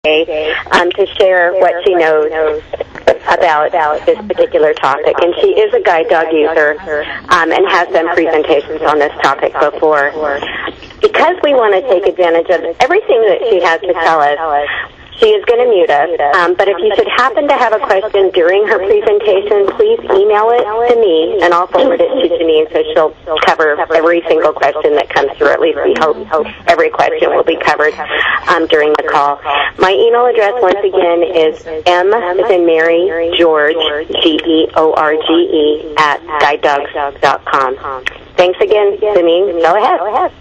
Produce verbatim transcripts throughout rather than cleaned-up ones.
um, to share what she knows about this particular topic. And she is a guide dog user um, and has done presentations on this topic before. Because we want to take advantage of everything that she has to tell us, she is going to mute us, um, but if you should happen to have a question during her presentation, please email it to me, and I'll forward it to Janine so she'll cover every single question that comes through. At least we hope every question will be covered um, during the call. My email address, once again, is M as in Mary, George, G E O R G E, at guide dogs dot com. Thanks again, Janine. Go ahead. Go ahead.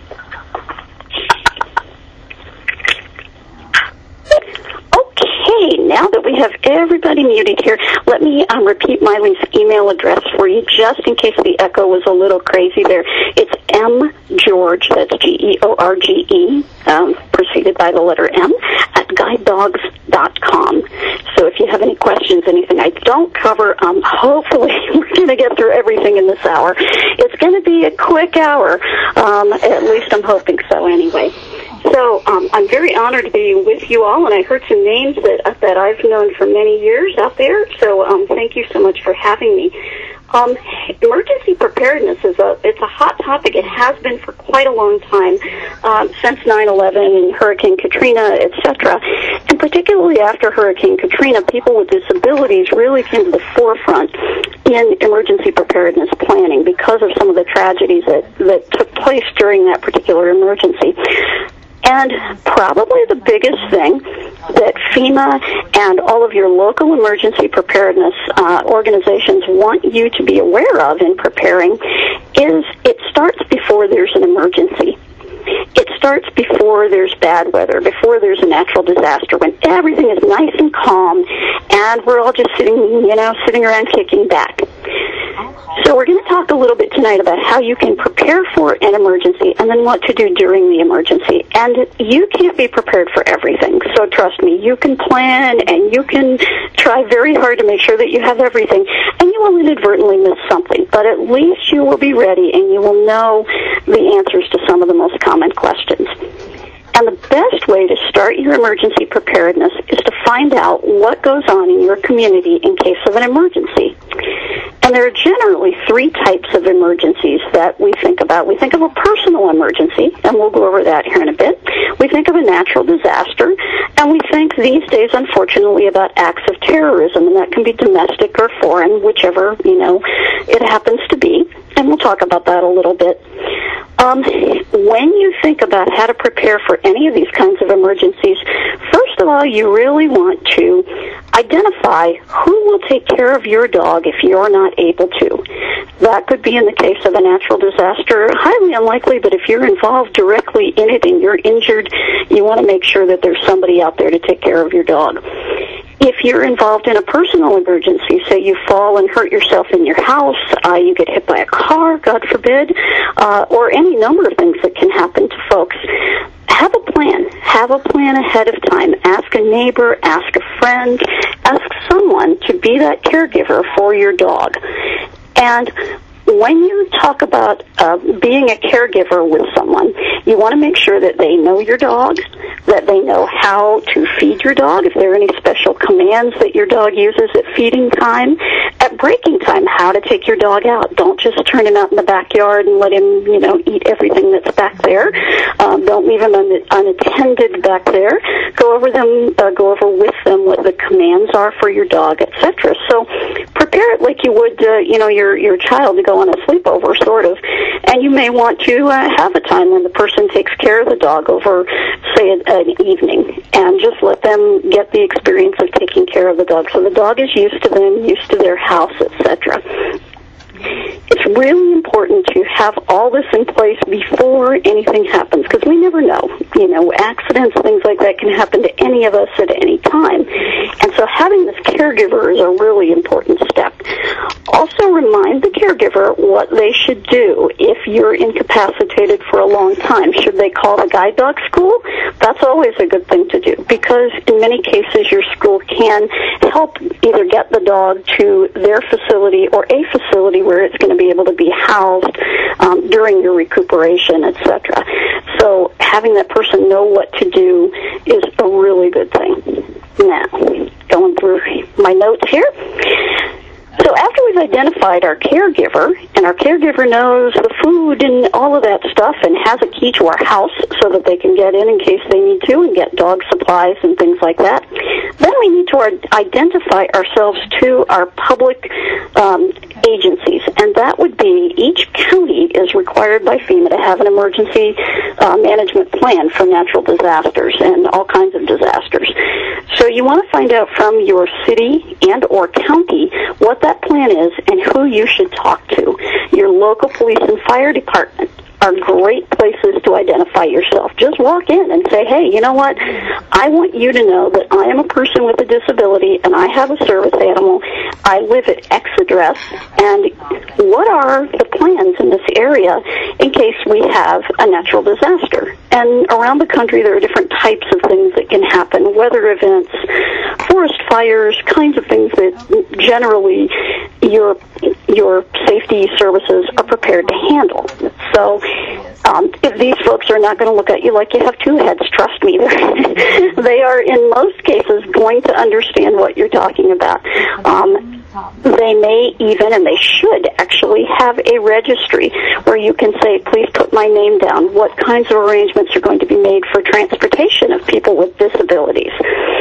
Okay, now that we have everybody muted here, let me um, repeat Myleen's email address for you, just in case the echo was a little crazy there. It's M George, that's G E O R G E, um, preceded by the letter M, at guide dogs dot com. So if you have any questions, anything I don't cover, um, hopefully we're going to get through everything in this hour. It's going to be a quick hour, um, at least I'm hoping so anyway. So um, I'm very honored to be with you all, and I heard some names that that I've known for many years out there, so um, thank you so much for having me. Um, emergency preparedness is a it's a hot topic. It has been for quite a long time, um, since nine eleven and Hurricane Katrina, et cetera. And particularly after Hurricane Katrina, people with disabilities really came to the forefront in emergency preparedness planning because of some of the tragedies that, that took place during that particular emergency. And probably the biggest thing that FEMA and all of your local emergency preparedness uh, organizations want you to be aware of in preparing is it starts before there's an emergency. It starts before there's bad weather, before there's a natural disaster, when everything is nice and calm and we're all just sitting, you know, sitting around kicking back. So we're going to talk a little bit tonight about how you can prepare for an emergency and then what to do during the emergency. And you can't be prepared for everything. So trust me, you can plan and you can try very hard to make sure that you have everything. And you will inadvertently miss something. But at least you will be ready and you will know the answers to some of the most common questions. And the best way to start your emergency preparedness is to find out what goes on in your community in case of an emergency. And there are generally three types of emergencies that we think about. We think of a personal emergency, and we'll go over that here in a bit. We think of a natural disaster, and we think these days, unfortunately, about acts of terrorism, and that can be domestic or foreign, whichever, you know, it happens to be. And we'll talk about that a little bit. Um, when you think about how to prepare for any of these kinds of emergencies, first of all, you really want to identify who will take care of your dog if you're not able to. That could be in the case of a natural disaster, highly unlikely, but if you're involved directly in it and you're injured, you want to make sure that there's somebody out there to take care of your dog. If you're involved in a personal emergency, say you fall and hurt yourself in your house, uh, you get hit by a car, God forbid, uh, or any number of things that can happen to folks, have a plan. Have a plan ahead of time. Ask a neighbor, ask a friend, ask someone to be that caregiver for your dog. And when you talk about uh, being a caregiver with someone, you want to make sure that they know your dog, that they know how to feed your dog, if there are any special commands that your dog uses at feeding time, at breaking time, how to take your dog out. Don't just turn him out in the backyard and let him, you know, eat everything that's back there. Um, don't leave him un- unattended back there. Go over them, uh, go over with them what the commands are for your dog, et cetera. So prepare it like you would, uh, you know, your your child to go on a sleepover, sort of. And you may want to uh, have a time when the person takes care of the dog over, say, an, an evening, and just let them get the experience of taking care of the dog. So the dog is used to them, used to their house, et cetera. It's really important to have all this in place before anything happens, because we never know. You know, accidents, things like that can happen to any of us at any time. And so having this caregiver is a really important step. Also remind the caregiver what they should do if you're incapacitated for a long time. Should they call the guide dog school? That's always a good thing to do, because in many cases your school can help either get the dog to their facility or a facility where it's going to be able to be housed um, during your recuperation, et cetera. So having that person know what to do is a really good thing. Now, going through my notes here. So after we've identified our caregiver, and our caregiver knows the food and all of that stuff and has a key to our house so that they can get in in case they need to and get dog supplies and things like that, then we need to identify ourselves to our public um, agencies. And that would be each county is required by FEMA to have an emergency uh, management plan for natural disasters and all kinds of disasters. So you want to find out from your city and or county what that plan is and who you should talk to. Your local police and fire department are great places to identify yourself. Just walk in and say, hey, you know what? I want you to know that I am a person with a disability and I have a service animal. I live at X address, and what are the plans in this area in case we have a natural disaster? And around the country there are different types of things that can happen, weather events, forest fires, kinds of things that generally your your safety services are prepared to handle. So um, if these folks are not going to look at you like you have two heads, trust me. They are, in most cases, going to understand what you're talking about. Um, they may even, and they should actually, have a registry where you can say, please put my name down. What kinds of arrangements are going to be made for transportation of people with disabilities?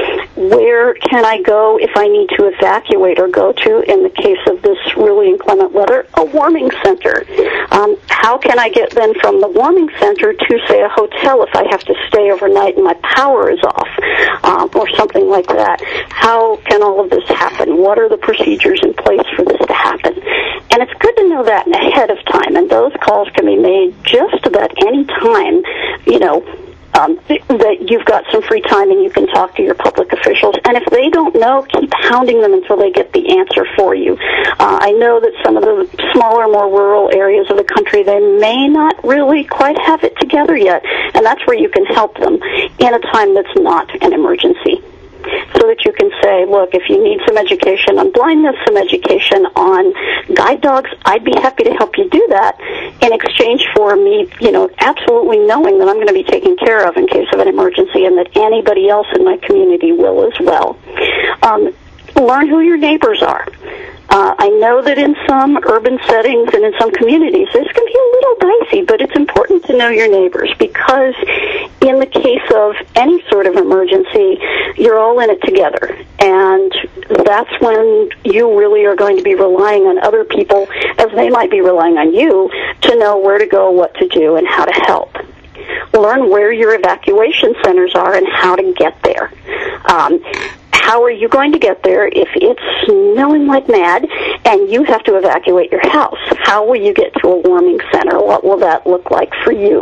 Where can I go if I need to evacuate or go to, in the case of this really inclement weather, a warming center? Um, how can I get then from the warming center to, say, a hotel if I have to stay overnight and my power is off, um, or something like that? How can all of this happen? What are the procedures in place for this to happen? And it's good to know that ahead of time, and those calls can be made just about any time, you know, Um, that you've got some free time and you can talk to your public officials. And if they don't know, keep hounding them until they get the answer for you. Uh, I know that some of the smaller, more rural areas of the country, they may not really quite have it together yet, and that's where you can help them in a time that's not an emergency. So that you can say, look, if you need some education on blindness, some education on guide dogs, I'd be happy to help you do that in exchange for me, you know, absolutely knowing that I'm going to be taken care of in case of an emergency and that anybody else in my community will as well. Um, learn who your neighbors are. Uh, I know that in some urban settings and in some communities, this can be a little dicey, but it's important to know your neighbors because in the case of any sort of emergency, you're all in it together. And that's when you really are going to be relying on other people, as they might be relying on you, to know where to go, what to do, and how to help. Learn where your evacuation centers are and how to get there. Um, How are you going to get there if it's snowing like mad and you have to evacuate your house? How will you get to a warming center? What will that look like for you?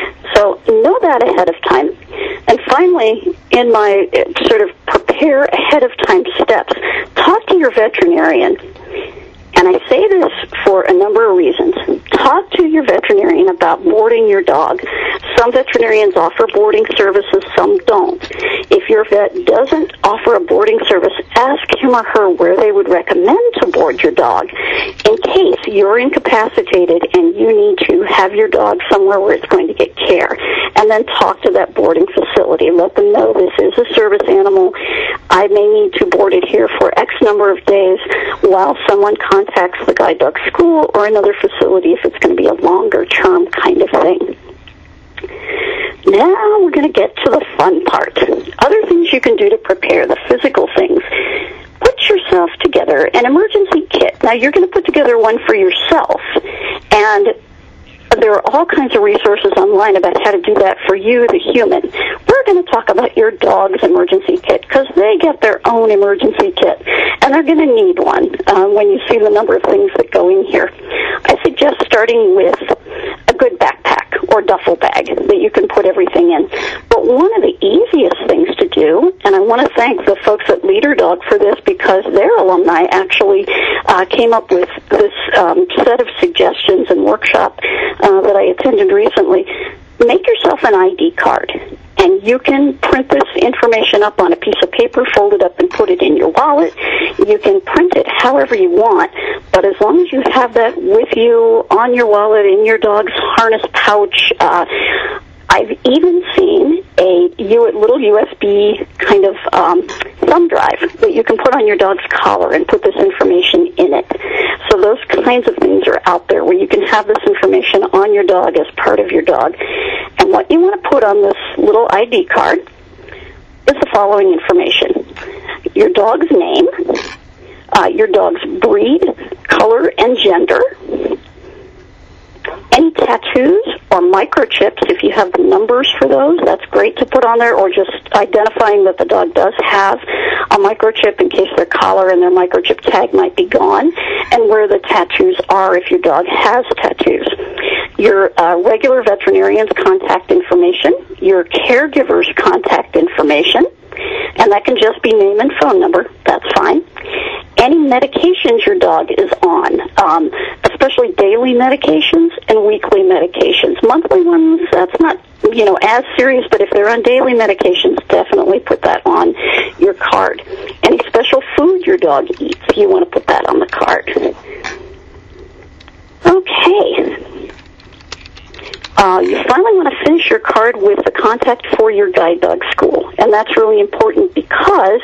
So know that ahead of time. And finally, in my sort of prepare ahead of time steps, talk to your veterinarian. And I say this for a number of reasons. Talk to your veterinarian about boarding your dog. Some veterinarians offer boarding services, some don't. If your vet doesn't offer a boarding service, ask him or her where they would recommend to board your dog in case you're incapacitated and you need to have your dog somewhere where it's going to get care. And then talk to that boarding facility. Let them know this is a service animal. I may need to board it here for X number of days while someone contacts the guide dog school or another facility if it's going to be a longer term kind of thing. Now we're going to get to the fun part. Other things you can do to prepare, the physical things. Put yourself together an emergency kit. Now you're going to put together one for yourself, and there are all kinds of resources online about how to do that for you, the human. We're going to talk about your dog's emergency kit because they get their own emergency kit, and they're going to need one uh, when you see the number of things that go in here. I suggest starting with a good backpack or duffel bag that you can put everything in. But one of the easiest things to do, and I want to thank the folks at Leader Dog for this because their alumni actually uh, came up with this um, set of suggestions and workshop uh, that I attended recently. Make yourself an I D card, and you can print this information up on a piece of paper, fold it up, and put it in your wallet. You can print it however you want, but as long as you have that with you on your wallet, in your dog's harness pouch, uh, I've even seen a U- little U S B kind of um, thumb drive that you can put on your dog's collar and put this information in it. So those kinds of things are out there where you can have this information on your dog as part of your dog. And what you want to put on this little I D card is the following information: your dog's name, uh, your dog's breed, color, and gender, any tattoos or microchips, if you have the numbers for those, that's great to put on there, or just identifying that the dog does have a microchip in case their collar and their microchip tag might be gone, and where the tattoos are if your dog has tattoos. Your uh, regular veterinarian's contact information, your caregiver's contact information, and that can just be name and phone number. That's fine. Any medications your dog is on, um, especially daily medications and weekly medications. Monthly ones, that's not, you know, as serious, but if they're on daily medications, definitely put that on your card. Any special food your dog eats, you want to put that on the card. Okay. Uh, you finally want to finish your card with the contact for your guide dog school. And that's really important because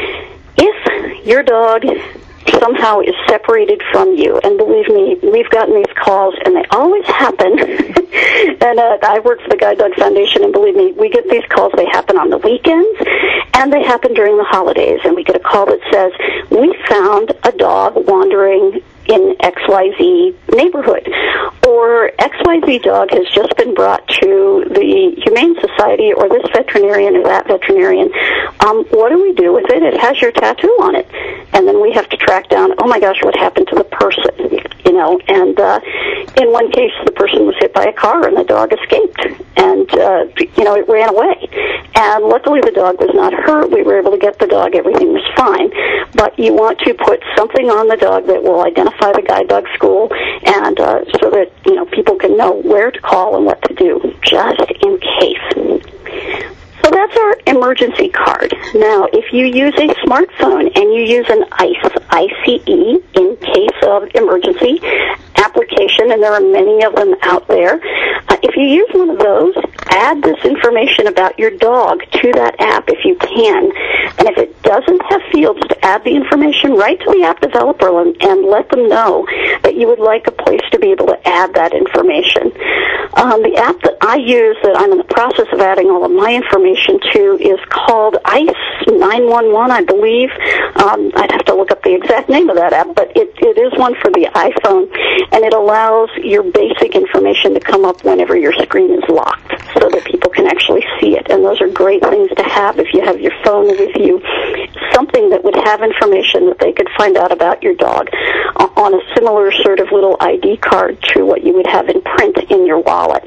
if your dog somehow is separated from you, and believe me, we've gotten these calls, and they always happen, and uh, I work for the Guide Dog Foundation, and believe me, we get these calls, they happen on the weekends, and they happen during the holidays, and we get a call that says, we found a dog wandering in X Y Z neighborhood, or X Y Z dog has just been brought to the Humane Society or this veterinarian or that veterinarian. Um, what do we do with it? It has your tattoo on it. And then we have to track down, oh my gosh, what happened to the person? You know, and uh, in one case the person was hit by a car and the dog escaped. And, uh, you know, it ran away. And luckily the dog was not hurt. We were able to get the dog. Everything was fine. But you want to put something on the dog that will identify the guide dog school, and uh, so that, you know, people can know where to call and what to do, just in case. So that's our emergency card. Now, if you use a smartphone and you use an ICE, I C E, in case of emergency application, and there are many of them out there, uh, if you use one of those, add this information about your dog to that app if you can. And if it doesn't have fields to add the information, write to the app developer and, and let them know that you would like a place to be able to add that information. Um, the app that I use, that I'm in the process of adding all of my information to, is called ICE nine one one, I believe. Um, I'd have to look up the exact name of that app, but it, it is one for the iPhone, and it allows your basic information to come up whenever your screen is locked so that people can actually see it. And those are great things to have if you have your phone with you, something that would have information that they could find out about your dog on a similar sort of little I D card to what you would have in print in your wallet.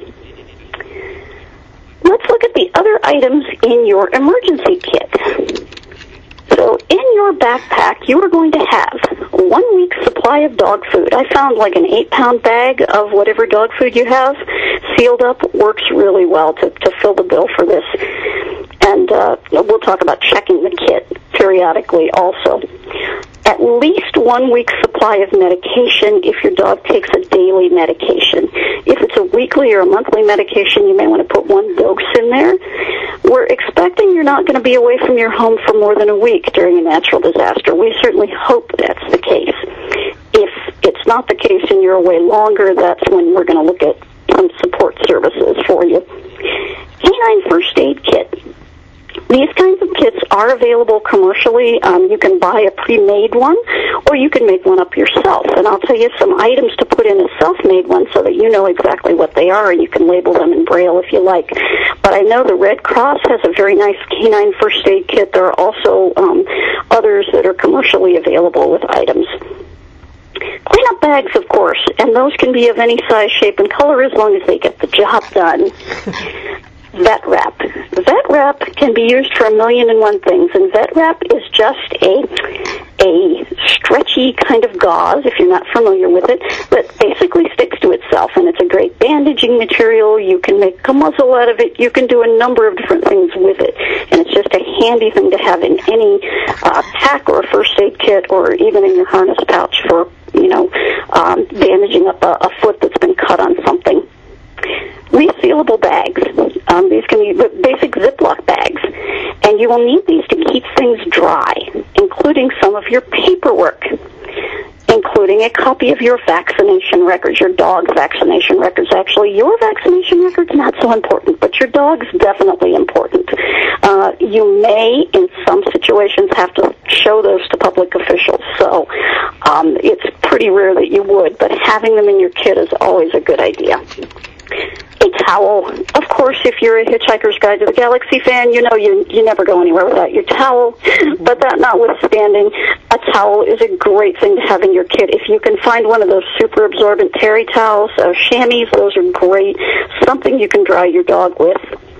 Let's look at the other items in your emergency kit. So in your backpack, you are going to have one week's supply of dog food. I found like an eight-pound bag of whatever dog food you have sealed up. Works really well to, to fill the bill for this. And uh, we'll talk about checking the kit periodically also. At least one week's supply of medication if your dog takes a daily medication. If it's a weekly or a monthly medication, you may want to put one dose in there. We're expecting you're not going to be away from your home for more than a week during a natural disaster. We certainly hope that's the case. If it's not the case and you're away longer, that's when we're going to look at some support services for you. Canine First Aid Kit. These kinds of kits are available commercially. Um, you can buy a pre-made one, or you can make one up yourself. And I'll tell you some items to put in a self-made one so that you know exactly what they are, and you can label them in Braille if you like. But I know the Red Cross has a very nice canine first aid kit. There are also um, others that are commercially available with items. Cleanup bags, of course, and those can be of any size, shape, and color as long as they get the job done. Vet wrap. Vet wrap can be used for a million and one things, and vet wrap is just a a stretchy kind of gauze, if you're not familiar with it, that basically sticks to itself, and it's a great bandaging material. You can make a muzzle out of it. You can do a number of different things with it, and it's just a handy thing to have in any uh, pack or a first aid kit, or even in your harness pouch for, you know, um, bandaging up a, a foot that's been cut on something. Resealable bags. Um, these can be basic Ziploc bags, and you will need these to keep things dry, including some of your paperwork, including a copy of your vaccination records, your dog's vaccination records. Actually, your vaccination records, not so important, but your dog's definitely important. Uh, you may, in some situations, have to show those to public officials, so um, it's pretty rare that you would, but having them in your kit is always a good idea. A towel. Of course, if you're a Hitchhiker's Guide to the Galaxy fan, you know you you never go anywhere without your towel. But that notwithstanding, a towel is a great thing to have in your kit. If you can find one of those super absorbent terry towels, uh, chamois, those are great. Something you can dry your dog with.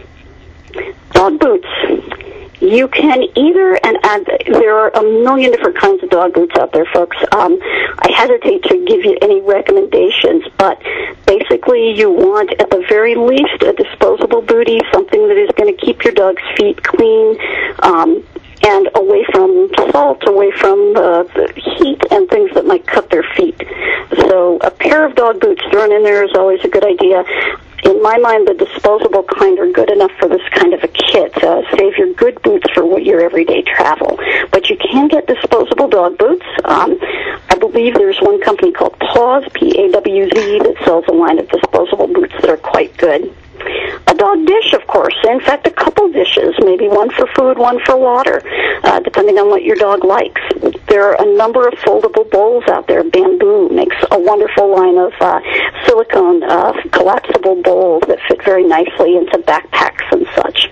Dog boots. You can either, and, and there are a million different kinds of dog boots out there, folks. Um, I hesitate to give you any recommendations, but basically you want, at the very least, a disposable bootie, something that is going to keep your dog's feet clean, um, and away from salt, away from uh, the heat and things that might cut their feet. So a pair of dog boots thrown in there is always a good idea. In my mind, the disposable kind are good enough for this kind of a kit. Uh, save your good boots for your everyday travel. But you can get disposable dog boots. Um, I believe there's one company called Paws, P A W Z, that sells a line of disposable boots that are quite good. A dog dish, of course. In fact, a couple dishes, maybe one for food, one for water, uh, depending on what your dog likes. There are a number of foldable bowls out there. Bamboo makes a wonderful line of uh, silicone uh, collapsible bowls that fit very nicely into backpacks and such.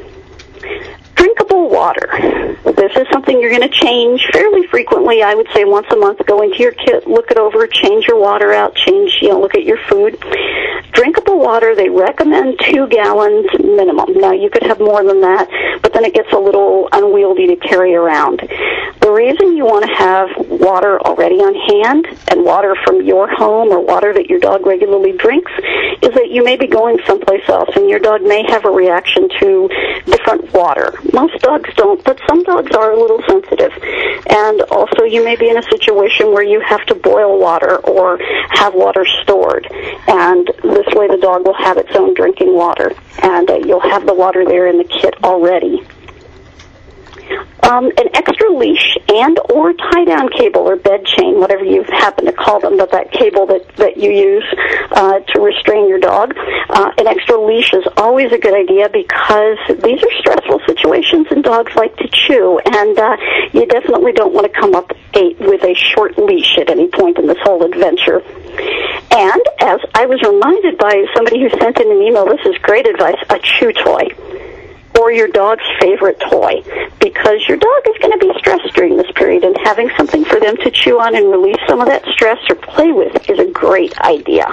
Drinkable water. This is something you're going to change fairly frequently. I would say once a month. Go into your kit, look it over, change your water out, change, you know, look at your food. Drinkable water, they recommend two gallons minimum. Now, you could have more than that, but then it gets a little unwieldy to carry around. The reason you want to have water already on hand, and water from your home or water that your dog regularly drinks, is that you may be going someplace else, and your dog may have a reaction to different water. Most dogs don't, but some dogs are a little sensitive. And also, you may be in a situation where you have to boil water or have water stored. And this way the dog will have its own drinking water. And uh, you'll have the water there in the kit already. Um, an extra leash and or tie-down cable or bed chain, whatever you happen to call them, but that cable that, that you use uh, to restrain your dog. Uh, an extra leash is always a good idea because these are stressful situations and dogs like to chew, and uh, you definitely don't want to come up a, with a short leash at any point in this whole adventure. And as I was reminded by somebody who sent in an email, this is great advice, a chew toy. Or your dog's favorite toy, because your dog is going to be stressed during this period, and having something for them to chew on and release some of that stress or play with is a great idea.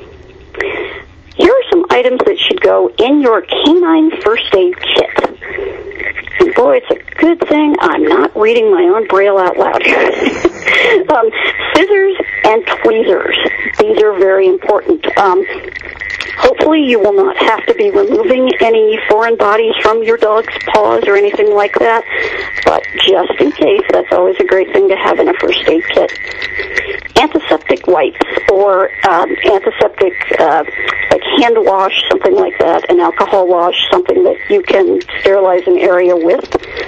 Here are some items that should go in your canine first aid kit. And boy, it's a good thing I'm not reading my own Braille out loud here. um, scissors and tweezers. These are very important. Um, Hopefully you will not have to be removing any foreign bodies from your dog's paws or anything like that, but just in case, that's always a great thing to have in a first aid kit. Antiseptic wipes or um, antiseptic, uh, like hand wash, something like that, an alcohol wash, something that you can sterilize an area with.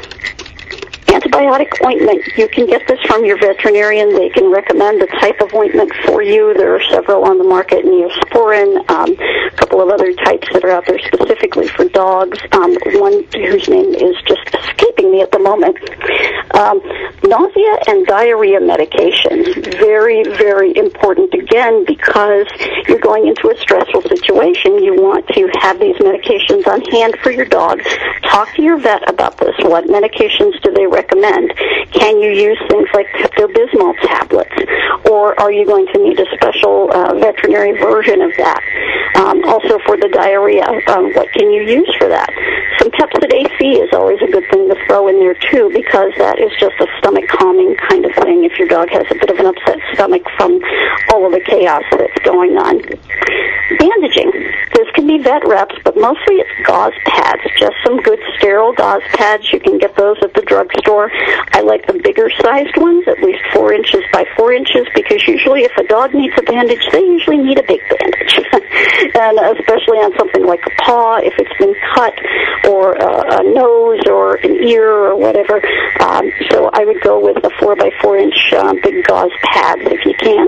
Antibiotic ointment. You can get this from your veterinarian. They can recommend the type of ointment for you. There are several on the market, Neosporin, um, a couple of other types that are out there specifically for dogs, um, one whose name is just escaping me at the moment. Um, nausea and diarrhea medications. Very, very important, again, because you're going into a stressful situation. You want to have these medications on hand for your dog. Talk to your vet about this. What medications do they recommend? recommend? Can you use things like Pepto-Bismol tablets, or are you going to need a special uh, veterinary version of that? Um, also for the diarrhea, um, what can you use for that? Some Pepcid A C is always a good thing to throw in there too, because that is just a stomach calming kind of thing if your dog has a bit of an upset stomach from all of the chaos that's going on. Bandaging. This can be vet wraps, but mostly it's gauze pads, just some good sterile gauze pads. You can get those at the drugstore. I like the bigger sized ones, at least four inches by four inches, because usually if a dog needs a bandage, they usually need a big bandage. And especially on something like a paw, if it's been cut, or a, a nose, or an ear, or whatever. Um, so I would go with a four by four inch um, big gauze pads if you can.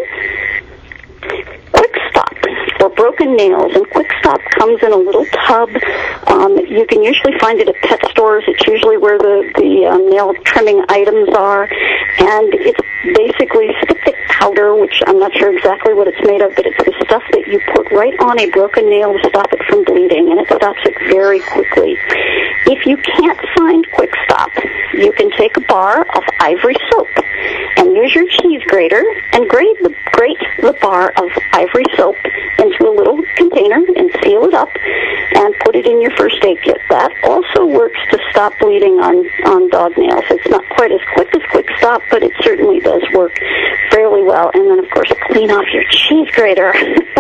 Quick Stop for broken nails, and Quick Stop comes in a little tub. Um, you can usually find it at pet stores. It's usually where the, the um, nail trimming items are, and it's basically styptic powder, which I'm not sure exactly what it's made of, but it's the stuff that you put right on a broken nail to stop it from bleeding, and it stops it very quickly. If you can't find Quick Stop, you can take a bar of Ivory soap and use your cheese grater and grate the, grate the bar of Ivory soap into a little container and seal it up and put it in your first aid kit. That also works to stop bleeding on, on dog nails. It's not quite as quick as Quick Stop, but it certainly does work fairly well. And then, of course, clean off your cheese grater.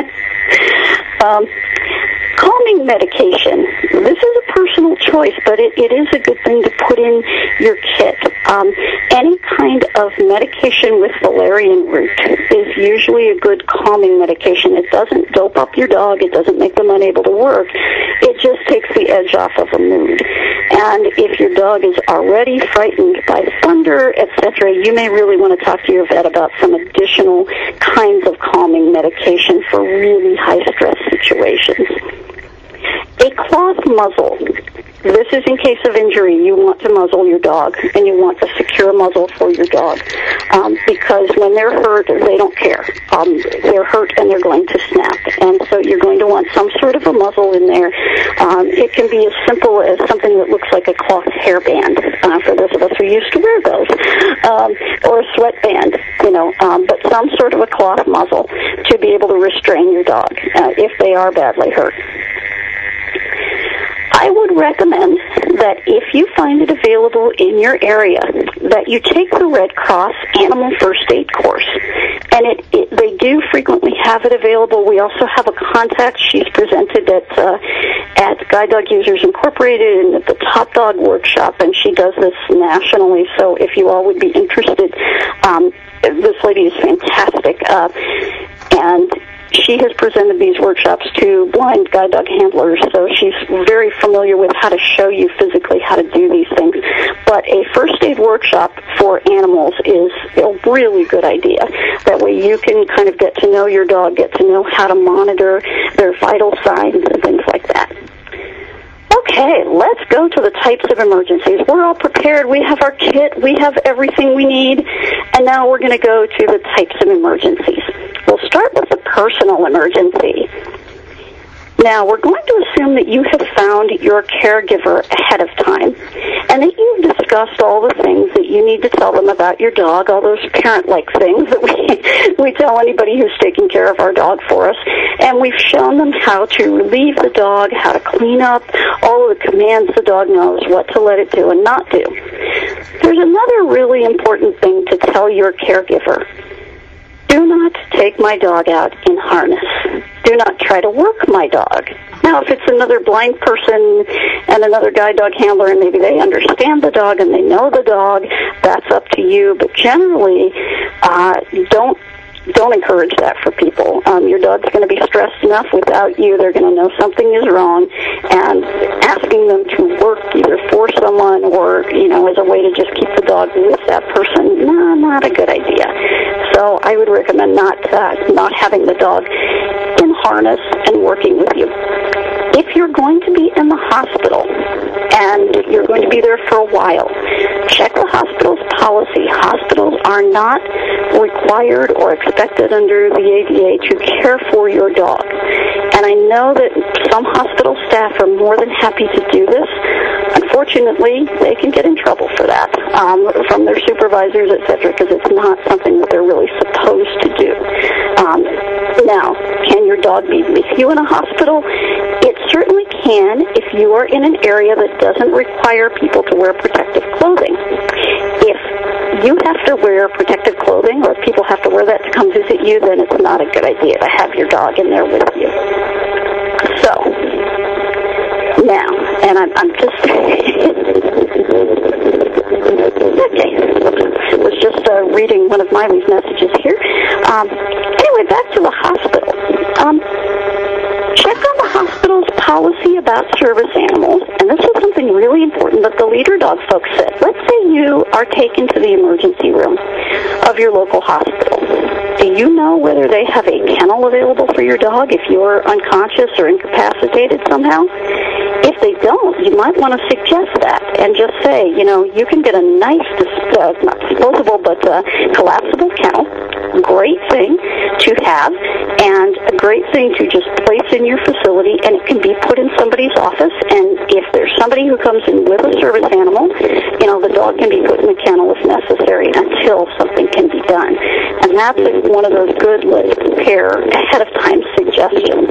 um, calming medication. This is a personal choice, but it, it is a good thing to put in your kit. Um, any kind of medication with valerian root is usually a good calming medication. It doesn't dope up your dog. It doesn't make them unable to work. It just takes the edge off of a mood. And if your dog is already frightened by thunder, et cetera, you may really want to talk to your vet about some additional kinds of calming medication for really high-stress situations. A cloth muzzle. This is in case of injury. You want to muzzle your dog, and you want a secure muzzle for your dog, um, because when they're hurt, they don't care. Um, they're hurt, and they're going to snap, and so you're going to want some sort of a muzzle in there. Um, it can be as simple as something that looks like a cloth hairband, uh, for those of us who used to wear those, um, or a sweatband, you know, um, but some sort of a cloth muzzle to be able to restrain your dog uh, if they are badly hurt. I would recommend that if you find it available in your area, that you take the Red Cross Animal First Aid course. And it, it, they do frequently have it available. We also have a contact. She's presented at uh, at Guide Dog Users Incorporated and at the Top Dog Workshop, and she does this nationally. So if you all would be interested, um, this lady is fantastic. Uh, and she has presented these workshops to blind guide dog handlers, so she's very familiar with how to show you physically how to do these things. But a first aid workshop for animals is a really good idea. That way you can kind of get to know your dog, get to know how to monitor their vital signs and things like that. Okay, let's go to the types of emergencies. We're all prepared. We have our kit. We have everything we need. And now we're going to go to the types of emergencies. We'll start with the personal emergency. Now, we're going to assume that you have found your caregiver ahead of time and that you've discussed all the things that you need to tell them about your dog, all those parent-like things that we, we tell anybody who's taking care of our dog for us. And we've shown them how to relieve the dog, how to clean up, all of the commands the dog knows, what to let it do and not do. There's another really important thing to tell your caregiver. Do not take my dog out in harness. Do not try to work my dog. Now, if it's another blind person and another guide dog handler and maybe they understand the dog and they know the dog, that's up to you. But generally, uh, don't don't encourage that for people. Um, your dog's going to be stressed enough without you. They're going to know something is wrong, and asking them to work either for someone or, you know, as a way to just keep the dog with that person, no, not a good idea. So I would recommend not uh, not having the dog in harness and working with you. If you're going to be in the hospital and you're going to be there for a while, check the hospital's policy. Hospitals are not required or expected under the A D A to care for your dog. And I know that some hospital staff are more than happy to do this. Unfortunately, they can get in trouble for that um, from their supervisors, et cetera, because it's not something that they're really supposed to do. Um, now, can your dog be with you in a hospital? It certainly can if you are in an area that doesn't require people to wear protective clothing. If you have to wear protective clothing or if people have to wear that to come visit you, then it's not a good idea to have your dog in there with you. So, Now, and I'm, I'm just... okay. Was just uh, reading one of Miley's messages here. Um, anyway, back to the hospital. Um, check on the hospital's policy about service animals, and this is something really important that the leader dog folks said. Let's say you are taken to the emergency room of your local hospital. Do you know whether they have a kennel available for your dog if you're unconscious or incapacitated somehow? If they don't, you might want to suggest that and just say, you know, you can get a nice, uh, not disposable, but uh, collapsible kennel. Great thing to have, and a great thing to just place in your facility, and it can be put in somebody's office, and if there's somebody who comes in with a service animal, you know, the dog can be put in the kennel if necessary until something can be done. And that's a, one of those good, let's prepare ahead of time suggestions.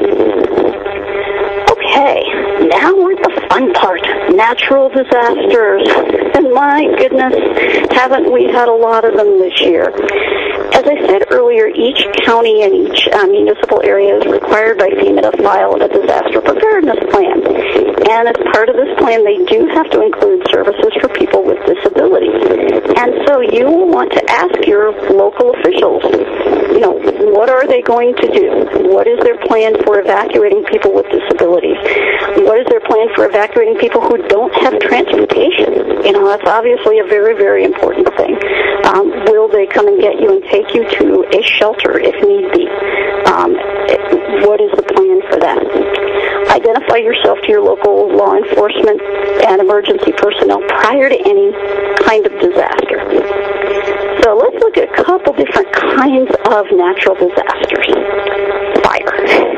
Okay, now we're at the fun part, natural disasters. And my goodness, haven't we had a lot of them this year? As I said earlier, each county and each uh, municipal area is required by FEMA to file a disaster preparedness plan. And as part of this plan, they do have to include services for people with disabilities. And so you will want to ask your local officials, you know, what are they going to do? What is their plan for evacuating people with disabilities? What is their plan for evacuating people who don't have transportation? You know, that's obviously a very, very important thing. Um, will they come and get you and take you to a shelter if need be? Um, what is the plan for that? Identify yourself to your local law enforcement and emergency personnel prior to any kind of disaster. So let's look at a couple different kinds of natural disasters. Fire.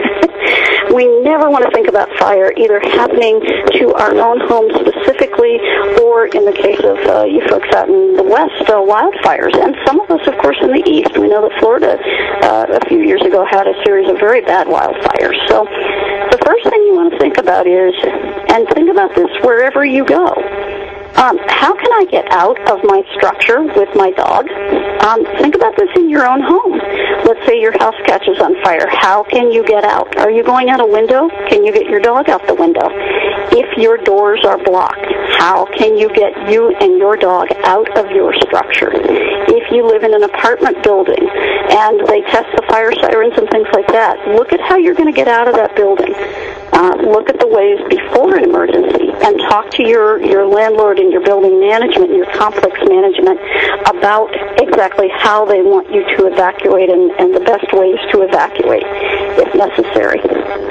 We never want to think about fire either happening to our own home specifically or, in the case of uh, you folks out in the West, uh, wildfires. And some of us, of course, in the East. We know that Florida uh, a few years ago had a series of very bad wildfires. So the first thing you want to think about is, and think about this wherever you go, Um, how can I get out of my structure with my dog? Um, think about this in your own home. Let's say your house catches on fire. How can you get out? Are you going out a window? Can you get your dog out the window? If your doors are blocked, how can you get you and your dog out of your structure? If you live in an apartment building and they test the fire sirens and things like that, look at how you're going to get out of that building. Uh, look at the ways before an emergency and talk to your, your landlord and your building management and your complex management about exactly how they want you to evacuate and, and the best ways to evacuate if necessary.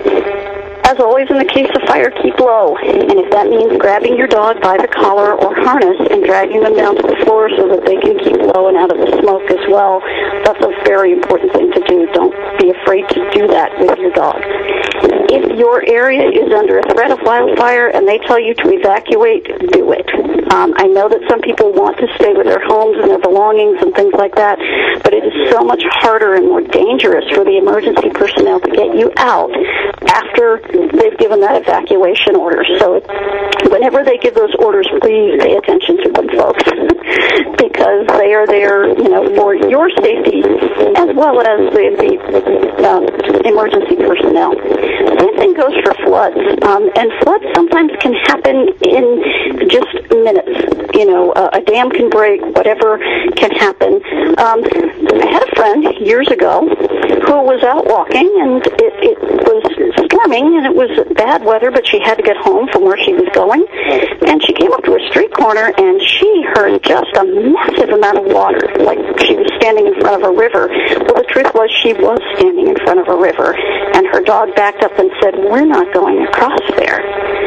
As always in the case of fire, keep low. And if that means grabbing your dog by the collar or harness and dragging them down to the floor so that they can keep low and out of the smoke as well, that's a very important thing to do. Don't be afraid to do that with your dog. If your area is under a threat of wildfire and they tell you to evacuate, do it. Um, I know that some people want to stay with their homes and their belongings and things like that, but it is so much harder and more dangerous for the emergency personnel to get you out after they've given that evacuation order. So whenever they give those orders, please pay attention to them, folks, because they are there, you know, for your safety as well as the, the uh, emergency personnel. Same thing goes for floods, um, and floods sometimes can happen in just minutes. You know, uh, a dam can break, whatever can happen. Um, I had a friend years ago who was out walking, and it, it was storming, and it was bad weather, but she had to get home from where she was going, and she came up to a street corner, and she heard just a massive amount of water, like she was standing in front of a river. Well, the truth was she was standing in front of a river, and her dog backed up and said, "We're not going across there."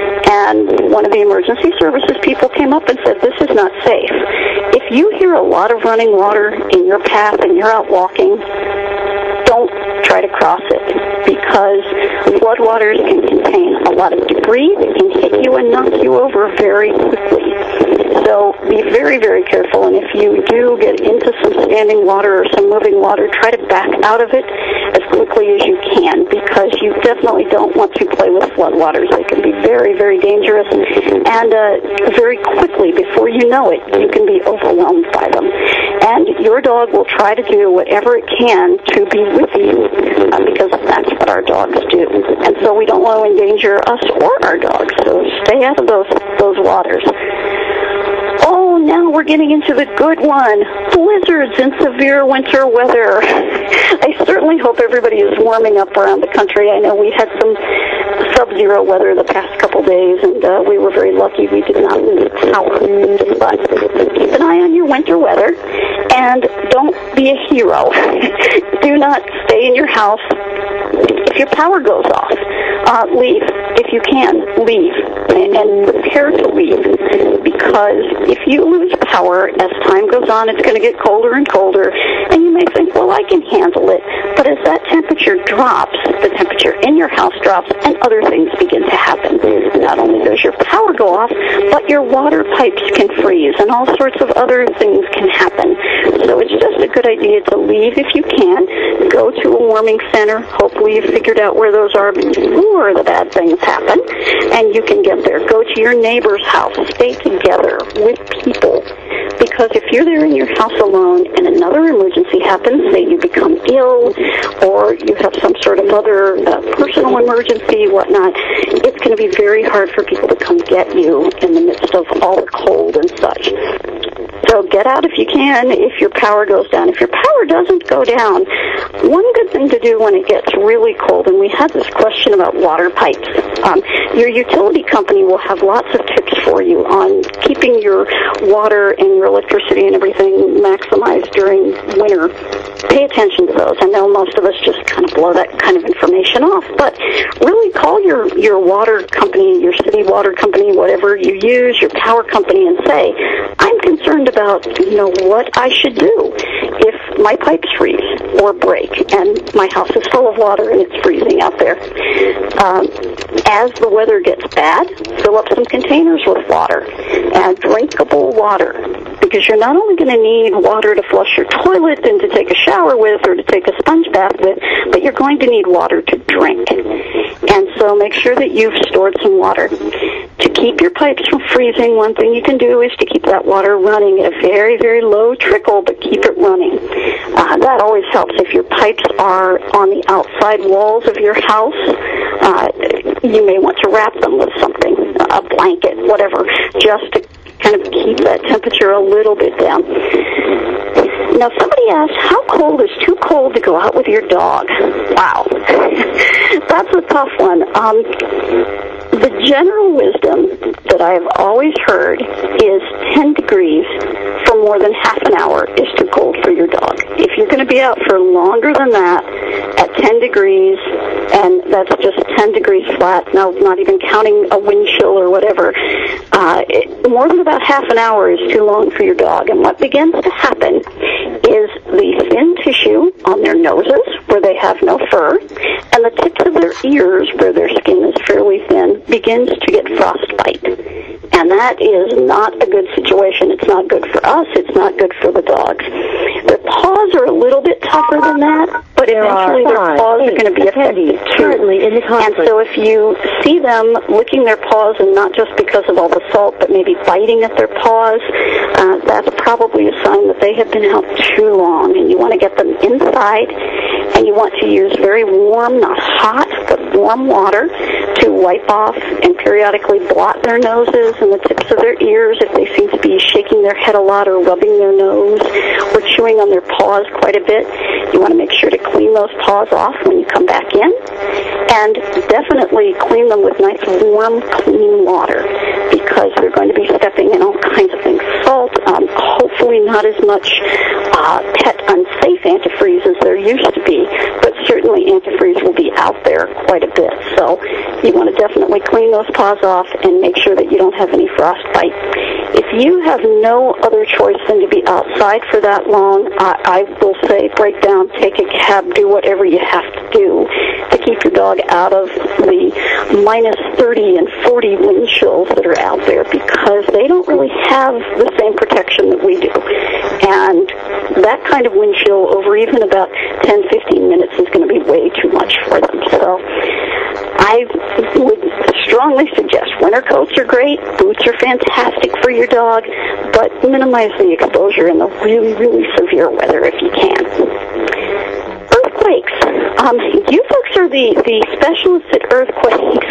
And one of the emergency services people came up and said, "This is not safe. If you hear a lot of running water in your path and you're out walking, don't try to cross it, because floodwaters can contain a lot of debris that can hit you and knock you over very quickly." So be very, very careful, and if you do get into some standing water or some moving water, try to back out of it as quickly as you can, because you definitely don't want to play with floodwaters. They can be very, very dangerous, and uh, very quickly, before you know it, you can be overwhelmed by them. And your dog will try to do whatever it can to be with you, uh, because that's what our dogs do. And so we don't want to endanger us or our dogs, so stay out of those, those waters. Oh, now we're getting into the good one, blizzards and severe winter weather. I certainly hope everybody is warming up around the country. I know we had some sub-zero weather the past couple days, and uh, we were very lucky we did not lose power. But keep an eye on your winter weather, and don't be a hero. Do not stay in your house. If your power goes off, uh, leave. If you can, leave. And prepare to leave, because if you lose power as time goes on, it's going to get colder and colder, and you may think, well, I can handle it. But as that temperature drops, the temperature in your house drops, and other things begin to happen. Not only does your power go off, but your water pipes can freeze, and all sorts of other things can happen. So it's just a good idea to leave if you can. Go to a warming center. Hopefully you've figured out where those are before the bad things happen, and you can get there. Go to your neighbor's house. Stay together with people, because if you're there in your house alone and another emergency happens, say you become ill or you have some sort of other uh, personal emergency, whatnot, it's going to be very hard for people to come get you in the midst of all the cold and such. So get out if you can if your power goes down. If your power doesn't go down, one good thing to do when it gets really cold, and we had this question about water pipes, um, your utility company will have lots of tips for you on keeping your water and your electricity and everything maximized during winter. Pay attention to those. I know most of us just kind of blow that kind of information off, but really call your, your water company, your city water company, whatever you use, your power company, and say, I'm concerned about, you know, what I should do if my pipes freeze or break and my house is full of water and it's freezing out there. Um, as the weather gets bad, fill up some containers with water, and drinkable water, because you're not only going to need water to flush your toilet and to take a shower with or to take a sponge bath with, but you're going to need water to drink. And so make sure that you've stored some water. To keep your pipes from freezing, one thing you can do is to keep that water running at a very, very low trickle, but keep it running. Uh, that always helps. If your pipes are on the outside walls of your house, uh, you may want to wrap them with something, a blanket, whatever, just to kind of keep that temperature a little bit down. Now, somebody asked, how cold is too cold to go out with your dog? Wow. That's a tough one. Um, the general wisdom that I've always heard is ten degrees for more than half an hour is too cold for your dog. If you're going to be out for longer than that, at ten degrees, and that's just ten degrees flat, now not even counting a wind chill or whatever, uh, it, more than about half an hour is too long for your dog. And what begins to happen is the thin tissue on their noses, where they have no fur, and the tips of their ears, where their skin is fairly thin, begins to get frostbite. And that is not a good situation. It's not good for us. It's not good for the dogs. Their paws are a little bit tougher than that, but there eventually their five, paws eight, are going to be affected too. In the and so if you see them licking their paws, and not just because of all the salt, but maybe biting at their paws, uh, that's probably a sign that they have been out too long. And you want to get them inside, and you want to use very warm, not hot, but warm water to wipe off and periodically blot their noses and the tips of their ears if they seem to be shaking their head a lot or rubbing their nose or chewing on their paws quite a bit. You want to make sure to clean those paws off when you come back in, and definitely clean them with nice, warm, clean water, because they're going to be stepping in all kinds of things. Salt, um, hopefully not as much uh, pet unsafe antifreeze as there used to be, but certainly antifreeze will be out there quite a bit. So you want to definitely clean those paws off and make sure that you don't have any frostbite. If you have no other choice than to be outside for that long, I, I will say break down, take a cab, do whatever you have to do to keep your dog out of the minus thirty and forty wind chills that are out there, because they don't really have the same protection that we do. And that kind of wind chill over even about ten, fifteen minutes is going to be way too much for them. So I would strongly suggest winter coats are great, boots are fantastic for your dog, but minimize the exposure in the really, really severe weather if you can. Earthquakes. Um, you folks are the, the specialists at earthquakes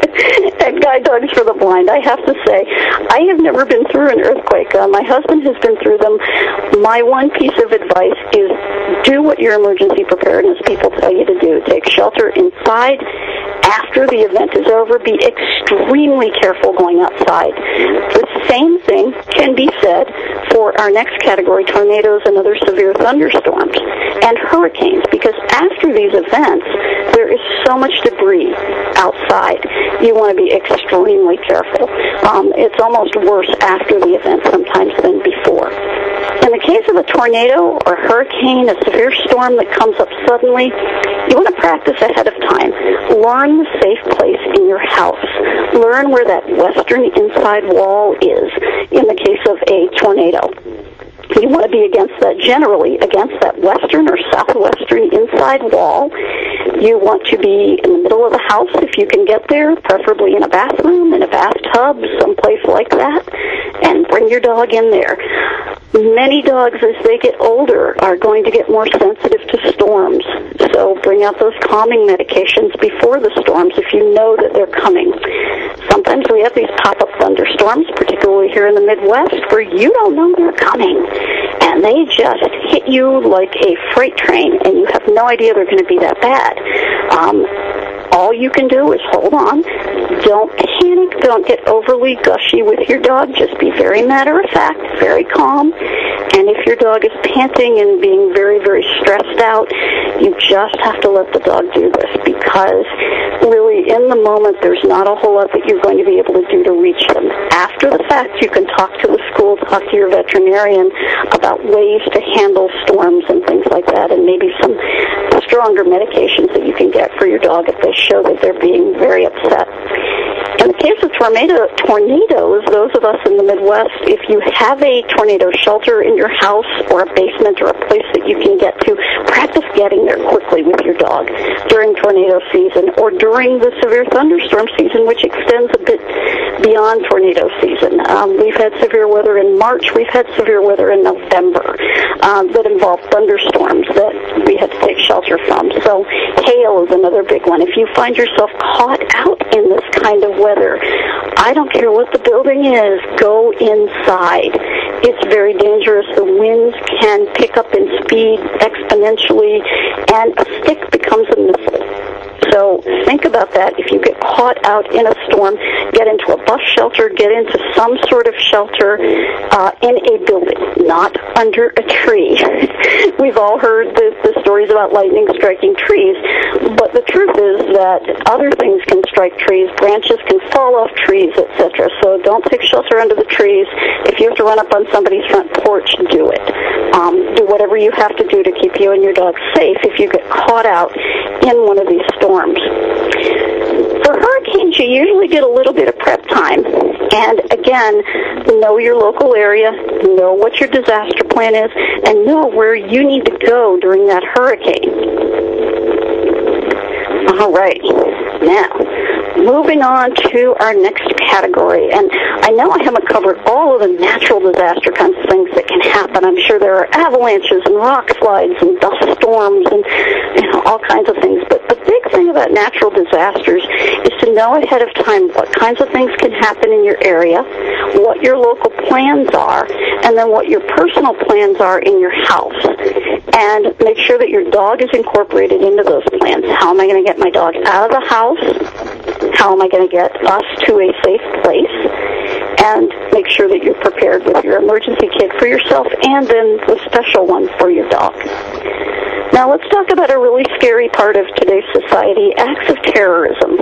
and guide dogs for the blind. I have to say, I have never been through an earthquake. Uh, my husband has been through them. My one piece of advice is do what your emergency preparedness people tell you to do. Take shelter inside. After the event is over, be extremely careful going outside. The same thing can be said for our next category, tornadoes and other severe thunderstorms and hurricanes, because after these events, there is so much debris outside. You want to be extremely careful. Um, it's almost worse after the event sometimes than before. In the case of a tornado or hurricane, a severe storm that comes up suddenly, you want to practice ahead of time. Learn the safe place in your house. Learn where that western inside wall is in the case of a tornado. You want to be against that, generally against that western or southwestern inside wall. You want to be in the middle of the house if you can get there, preferably in a bathroom, in a bathtub, someplace like that, and bring your dog in there. Many dogs, as they get older, are going to get more sensitive to storms. So bring out those calming medications before the storms if you know that they're coming. Sometimes we have these pop-up thunderstorms, particularly here in the Midwest, where you don't know they're coming. And they just hit you like a freight train, and you have no idea they're going to be that bad. Um, all you can do is hold on. Don't panic. Don't get overly gushy with your dog. Just be very matter-of-fact, very calm. And if your dog is panting and being very, very stressed out, you just have to let the dog do this, because really in the moment there's not a whole lot that you're going to be able to do to reach them. After the fact, you can talk to the school, talk to your veterinarian about ways to handle storms and things like that, and maybe some stronger medications that you can get for your dog if they show that they're being very upset. In the case of tornado, tornadoes, those of us in the Midwest, if you have a tornado shelter in your house or a basement or a place that you can get to, practice getting there quickly with your dog during tornado season or during the severe thunderstorm season, which extends a bit beyond tornado season. Um, we've had severe weather in March. We've had severe weather in November um, that involved thunderstorms that we had to take shelter from. So hail is another big one. If you find yourself caught out in this kind of weather, I don't care what the building is, go inside. It's very dangerous. The winds can pick up in speed exponentially, and a stick becomes a missile. So think about that. If you get caught out in a storm, get into a bus shelter, get into some sort of shelter uh, in a building, not under a tree. We've all heard the, the stories about lightning striking trees, but the truth is that other things can strike trees. Branches can fall off trees, et cetera. So don't take shelter under the trees. If you have to run up on somebody's front porch, do it. Um, do whatever you have to do to keep you and your dog safe if you get caught out in one of these storms. For hurricanes, you usually get a little bit of prep time. And again, know your local area, know what your disaster plan is, and know where you need to go during that hurricane. All right. Now, moving on to our next category. And I know I haven't covered all of the natural disaster kinds of things that can happen. I'm sure there are avalanches and rock slides and dust storms and you know, all kinds of things. But the big thing about natural disasters is to know ahead of time what kinds of things can happen in your area, what your local plans are, and then what your personal plans are in your house. And make sure that your dog is incorporated into those plans. How am I going to get my dog out of the house? How am I going to get us to a safe place? And make sure that you're prepared with your emergency kit for yourself and then the special one for your dog. Now let's talk about a really scary part of today's society, acts of terrorism.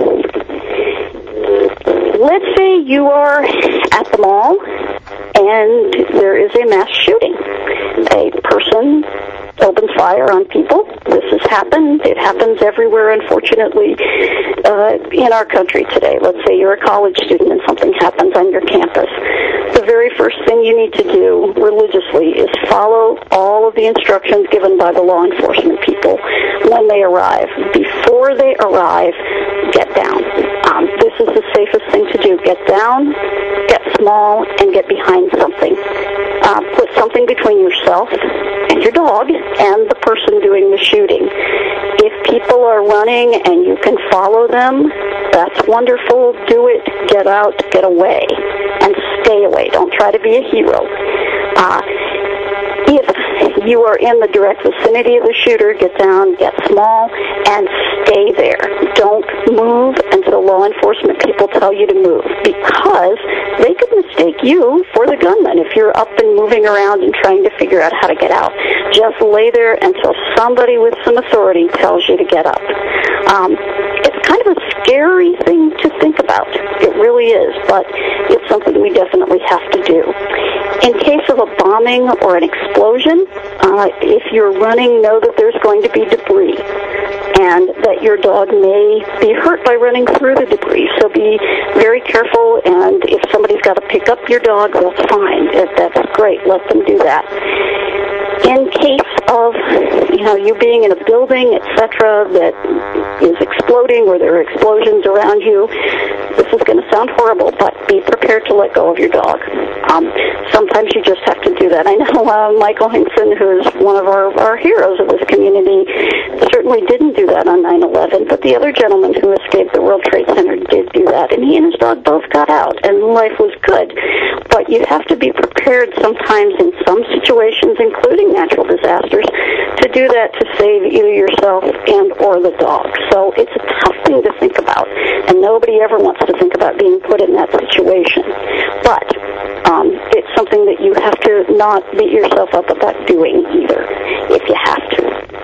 Let's say you are at the mall and there is a mass shooting. A person opens fire on people. This has happened. It happens everywhere, unfortunately, uh, in our country today. Let's say you're a college student and something happens on your campus. The very first thing you need to do religiously is follow all of the instructions given by the law enforcement people when they arrive. Before they arrive, get down. Um, this is the safest thing to do. Get down, get small, and get behind something. Uh, put something between yourself and your dog and the person doing the shooting. If people are running and you can follow them, that's wonderful. Do it. Get out. Get away. And stay away. Don't try to be a hero. Uh, if you are in the direct vicinity of the shooter, get down, get small, and stay there. Don't move until law enforcement people tell you to move, because they could mistake you for the gunman if you're up and moving around and trying to figure out how to get out. Just lay there until somebody with some authority tells you to get up. Um, it's kind of a scary thing to think about. It really is, but it's something we definitely have to do. In case of a bombing or an explosion, uh, if you're running, know that there's going to be debris and that your dog may be hurt by running through the debris. So be very careful, and if somebody's got to pick up your dog, that's fine. That's great. Let them do that. In case of, you know, you being in a building, et cetera, that is exploding or there are explosions around you, this is going to sound horrible, but be prepared to let go of your dog. Um, sometimes you just have to do that. I know uh, Michael Hinkson, who is one of our, our heroes of this community, certainly didn't do that on nine eleven, but the other gentleman who escaped the World Trade Center did do that, and he and his dog both got out, and life was good. But you have to be prepared sometimes in some situations, including natural disasters, to do that to save either yourself and or the dog. So it's a tough thing to think about, and nobody ever wants to think about being put in that situation. But um, it's something that you have to not beat yourself up about doing either, if you have to.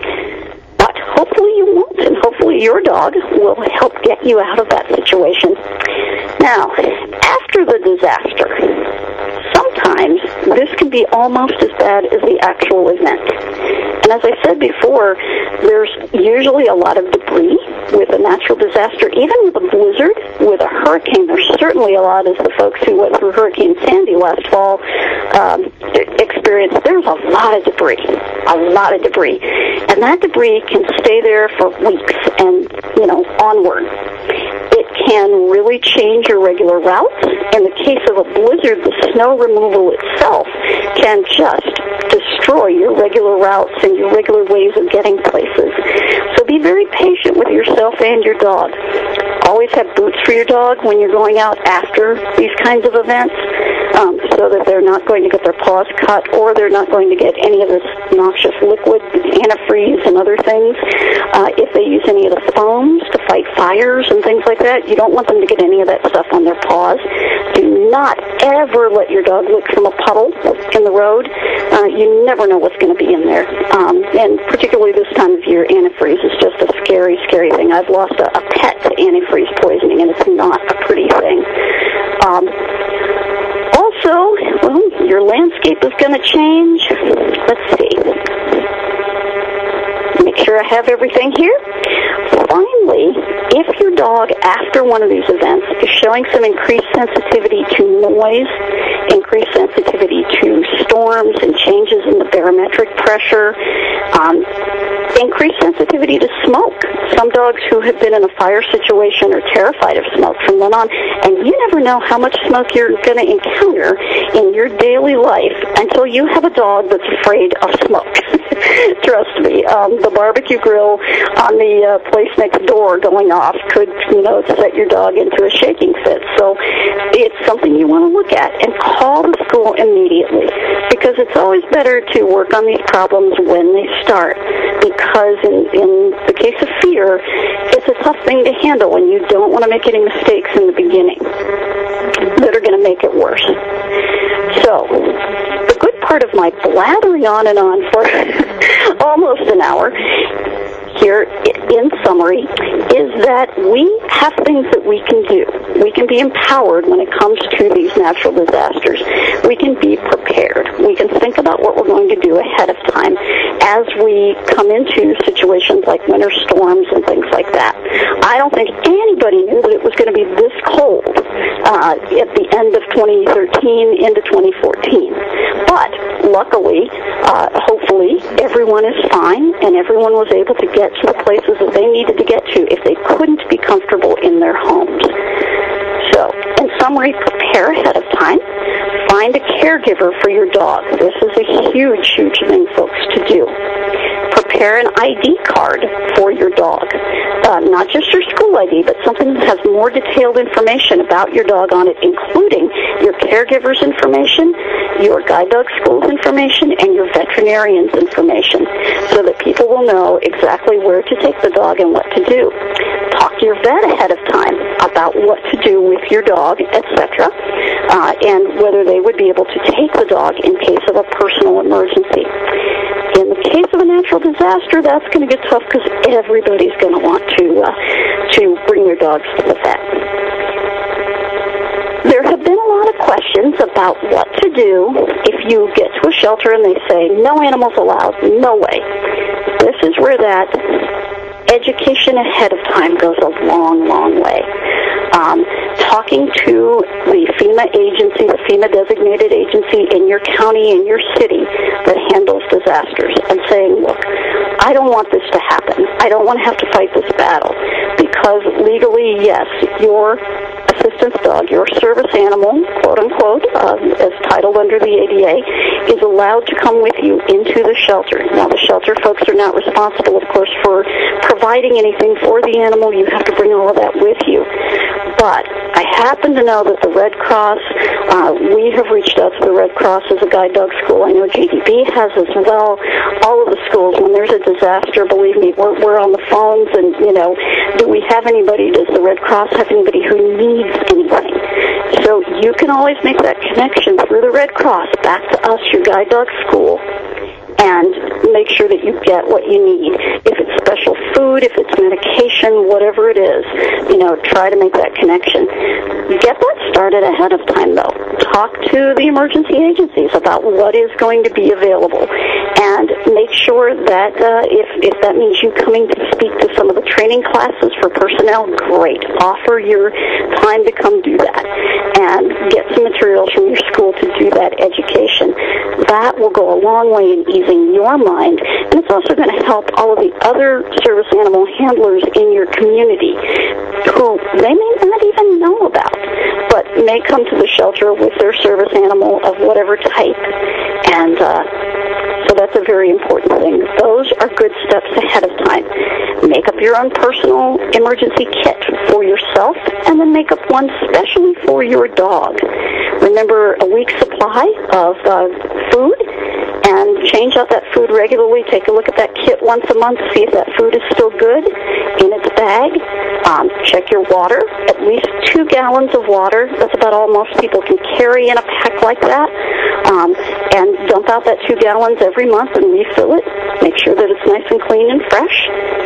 But hopefully you won't, and hopefully your dog will help get you out of that situation. Now, after the disaster, sometimes this can be almost as bad as the actual event. And as I said before, there's usually a lot of debris with a natural disaster. Even with a blizzard, with a hurricane, there's certainly a lot, as the folks who went through Hurricane Sandy last fall um, experienced. There's a lot of debris, a lot of debris. And that debris can stay there for weeks and, you know, onward. It can really change your regular routes. In the case of a blizzard, the snow removal itself can just destroy your regular routes and your regular ways of getting places. So be very patient with yourself and your dog. Always have boots for your dog when you're going out after these kinds of events, um, so that they're not going to get their paws cut, or they're not going to get any of this noxious liquid, antifreeze and other things. Uh, if they use any of the foams to fight fires and things like that, you don't want them to get any of that stuff on their paws. Do not ever let your dog lick from a puddle in the road. Uh, you never know what's going to be in there. Um, and particularly this time of year, antifreeze is just a scary, scary thing. I've lost a, a pet to antifreeze poisoning, and it's not a pretty thing. Um, also, well, your landscape is going to change. Let's see. Make sure I have everything here. Finally, if your dog, after one of these events, is showing some increased sensitivity to noise, increased sensitivity to storms and changes in the barometric pressure, um, increased sensitivity to smoke. Some dogs who have been in a fire situation are terrified of smoke from then on, and you never know how much smoke you're going to encounter in your daily life until you have a dog that's afraid of smoke. Trust me, um, the barbecue grill on the uh, place next door going off could, you know, set your dog into a shaking fit. So it's something you want to look at, and call the school immediately, because it's always better to work on these problems when they start, because in, in the case of fear, it's a tough thing to handle, and you don't want to make any mistakes in the beginning that are going to make it worse. So the good part of my blathering on and on for almost an hour here, in summary, is that we have things that we can do. We can be empowered when it comes to these natural disasters. We can be prepared. We can think about what we're going to do ahead of time. As as we come into situations like winter storms and things like that. I don't think anybody knew that it was going to be this cold uh, at the end of twenty thirteen into twenty fourteen. But luckily, uh, hopefully, everyone is fine and everyone was able to get to the places that they needed to get to if they couldn't be comfortable in their homes. So, in summary, prepare ahead of time. Find a caregiver for your dog. This is a huge, huge thing, folks, to do. Prepare an I D card for your dog. Uh, not just your school I D, but something that has more detailed information about your dog on it, including your caregiver's information, your guide dog school's information, and your veterinarian's information, so that people will know exactly where to take the dog and what to do. Talk to your vet ahead of time about what to do with your dog, et cetera, uh, and whether they would be able to take the dog in case of a personal emergency. In the case of a natural disaster, that's going to get tough because everybody's going to want to uh, to bring their dogs to the vet. There have been a lot of questions about what to do if you get to a shelter and they say, no animals allowed, no way. This is where that education ahead of time goes a long, long way. Um, talking to the FEMA agency, the FEMA designated agency in your county, in your city that handles disasters, and saying, look, I don't want this to happen. I don't want to have to fight this battle, because legally, yes, your assistance dog, your service animal, quote unquote, uh, as titled under the A D A, is allowed to come with you into the shelter. Now, the shelter folks are not responsible, of course, for providing anything for the animal. You have to bring all of that with you. But I happen to know that the Red Cross, uh, we have reached out to the Red Cross as a guide dog school. I know G D B has as well. All of the schools, when there's a disaster, believe me, we're, we're on the phones and, you know, do we have anybody, does the Red Cross have anybody who needs anything? So you can always make that connection through the Red Cross back to us, your guide dog school, and make sure that you get what you need. If it's special food, if it's medication, whatever it is, you know, try to make that connection. Get that started ahead of time, though. Talk to the emergency agencies about what is going to be available, and make sure that uh, if, if that means you coming to speak to some of the training classes for personnel, great. Offer your time to come do that, and get some materials from your school to do that education. That will go a long way in easing your mind, and it's also going to help all of the other service animal handlers in your community who they may not even know about, but may come to the shelter with their service animal of whatever type. And uh, so that's a very important thing. Those are good steps ahead of time. Make up your own personal emergency kit for yourself, and then make up one specially for your dog. Remember, a week's supply of uh, food, and change out that food regularly. Take a look at that kit once a month, see if that food is still good in its bag. Um, check your water, at least two gallons of water. That's about all most people can carry in a pack like that. Um, and dump out that two gallons every month and refill it. Make sure that it's nice and clean and fresh.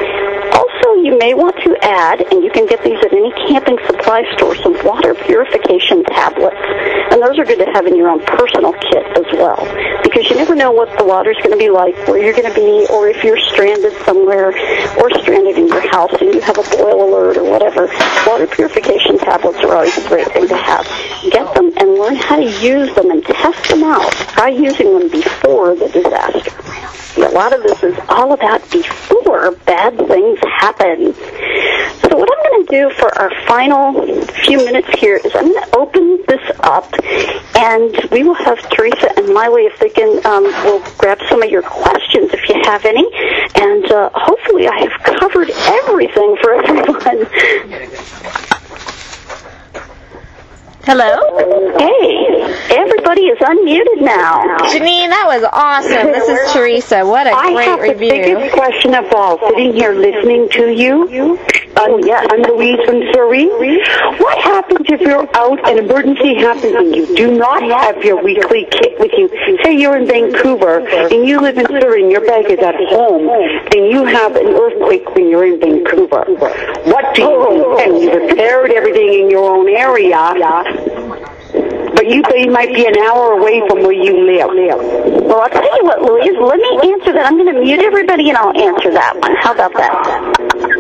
Also, you may want to add, and you can get these at any camping supply store, some water purification tablets. And those are good to have in your own personal kit as well, because you never know what the water's going to be like, where you're going to be, or if you're stranded somewhere or stranded in your house and you have a boil alert or whatever. Water purification tablets are always a great thing to have. Get them and learn how to use them and test them out. Try using them before the disaster. A lot of this is all about before bad things happen. So what I'm going to do for our final few minutes here is I'm going to open this up, and we will have Teresa and Miley, if they can, um, will grab some of your questions if you have any. And uh, hopefully I have covered everything for everyone. Hello? Hey, everybody is unmuted now. Janine, that was awesome. This is Teresa. What a I great have review. the biggest question of all, sitting here listening to you. Um, yeah, I'm Louise from Surrey. What happens if you're out and emergency happens and you do not have your weekly kit with you? Say you're in Vancouver and you live in Surrey and your bag is at home and you have an earthquake when you're in Vancouver. What do you do? And you repaired everything in your own area, but you, they might be an hour away from where you live. Well, I'll tell you what, Louise, let me answer that. I'm going to mute everybody and I'll answer that one. How about that?